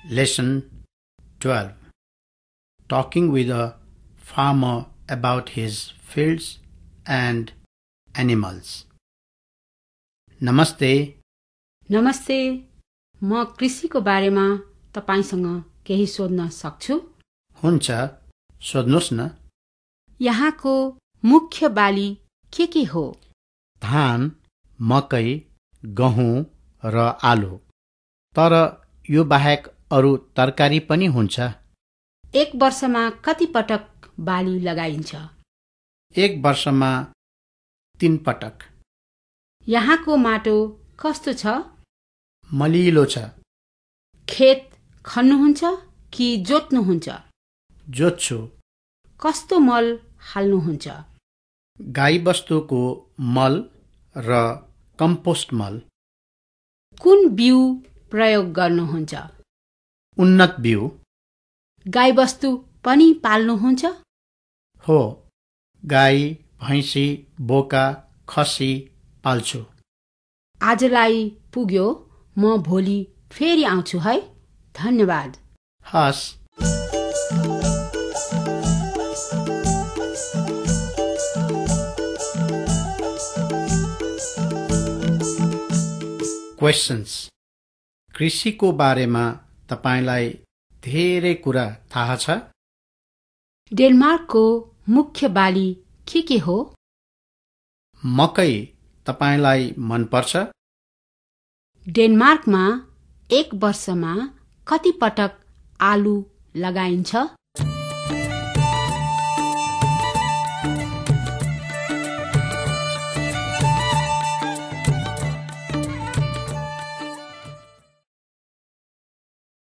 Lesson 12. Talking with a farmer about his fields and animals. Namaste. नमस्ते, म कृषिको बारेमा तपाईसँग केही सोध्न सक्छु? हुन्छ, सोध्नुहोस् न। यहाँको मुख्य बाली के हो? धान, मकै, गहुँ र आलु। तर यो बाहेक अरू तरकारी पनि हुन्छ। एक वर्षमा कति पटक बाली लगाइन्छ? एक वर्षमा 3 पटक। यहाँको माटो कस्तो छ? मलिलो छ। खेत खन्नुहुन्छ कि जोत्नुहुन्छ? जोत्छु। कस्तो मल हाल्नुहुन्छ? गाईबस्तुको मल र कम्पोस्ट मल। कुन बिउ प्रयोग गर्नुहुन्छ? उन्नत बिउ। गाईबस्तु पनि पाल्नुहुन्छ? हो, गाई, भैँसी, बोका, खसी पाल्छु। आजलाई पुग्यो, म भोलि फेरि आउँछु है। धन्यवाद। हस्। क्वेशन्स। कृषिको बारेमा तपाईलाई धेरै कुरा थाहा छ? डेनमार्कको मुख्य बाली के हो? मकै तपाईलाई मन पर्छ? डेनमार्कमा एक वर्षमा कति पटक आलु लगाइन्छ?